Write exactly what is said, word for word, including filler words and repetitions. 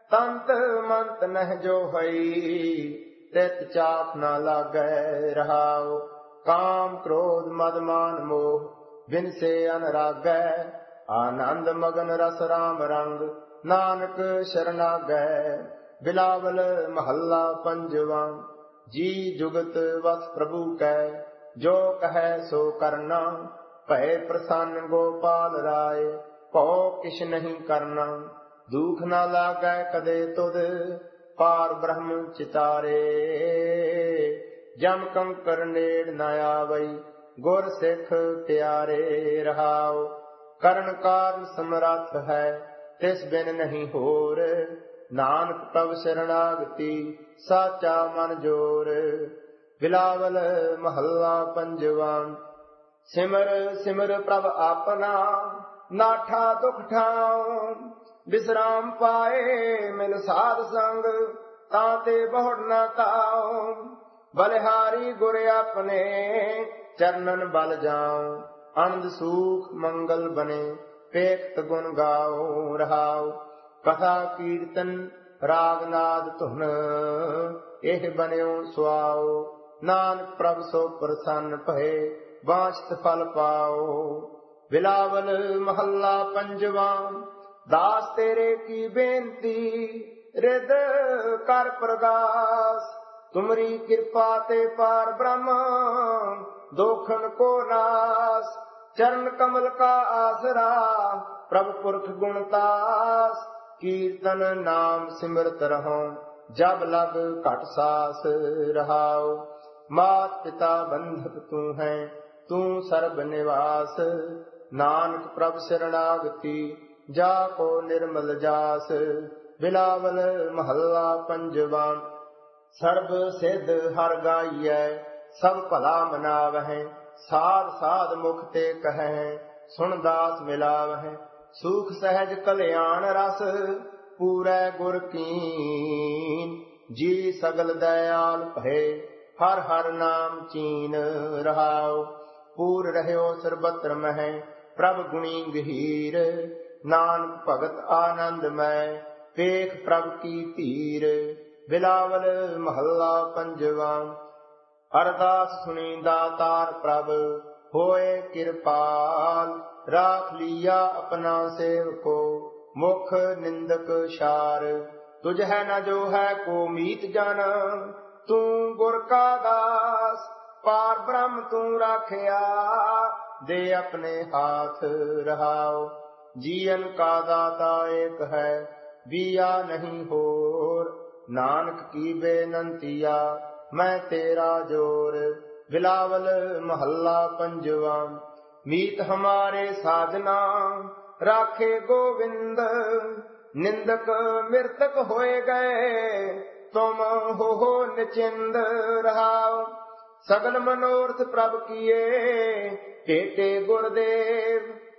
तंत मंत नह जो हई, तित चाप न लागै रहाओ। काम क्रोध मद मान मोह, बिन से अनरागै। आनंद मगन रस राम रंग, नानक शरणागै। बिलावल महल्ला पंजवा, जी जुगत वस प्रभु कै। जो कहे सो करना, भय प्रसन्न गोपाल राय। भौ किछ नहीं करना, दुख न लागै कदे तुध। पार ब्रह्म चितारे, जम कंकर नेड़ न आवै। गुर सिख प्यारे रहाओ। करण कारण समरथ है, तिस बिन नहीं होर। नानक प्रभ शरणागति, साचा मन जोर। बिलावल महल्ला पंजवा, सिमर सिमर प्रभ आपना, नाठा दुख ठाओ। विश्राम पाए मिल साध संग, ताते बहुड़ न ताओ। बलिहारी गुर अपने, चरणन बल जाओ। आनंद सुख मंगल बने, पेखत गुण गाओ रहाओ। कथा कीर्तन राग नाद धुन, एह बन्यो सुआओ। नानक प्रभ सो प्रसन्न भये, वांछित फल पाओ। बिलावल महल्ला पंजवा, दास तेरे की बेनती। रिद कर प्रगास, तुमरी कृपा ते पार ब्रह्म। दोखन को नास, चरण कमल का आसरा। प्रभु पुरख गुणतास, कीर्तन नाम सिमरत रहो। जब लग घट सास रहाओ। मात पिता बंधक तू है, तू सर्ब निवास। नानक प्रभ शरणागति, जाको निर्मल जास। बिलावल महल्ला पंजवा, सर्ब सिद्ध हर गाइयै। सब भला मनावਹਿ, साध साध मुख ते कहै। सुन दास मिलावਹਿ, सुख सहज कल्याण रस। पूरै गुर कीन, जी सगल दयाल भये। हर हर नाम चीन रहाओ। पूर रहयो सर्बत्र मह, प्रभ गुणी गहीर। नानक भगत आनंदमय, पेख प्रभ की धीर। बिलावल महल्ला पंजवा, अरदास सुनी दातार प्रभ। होए कृपाल, राख लिया अपना सेवको। मुख निंदक शार, तुझ है न जो है को मीत जन। तू गुर का दास, पार ब्रह्म तू राखिया। दे अपने हाथ रहाओ। जीवन का दाता एक है, बिया नहीं होर। नानक की बेनंतिया, मैं तेरा जोर। बिलावल महल्ला पंजवा, मीत हमारे साजना। राखे गोविंद, निंदक मृतक होए गए। तुम हो हो निचिंद रहाओ। सगल मनोरथ प्रभ किए, भेटे गुरुदेव।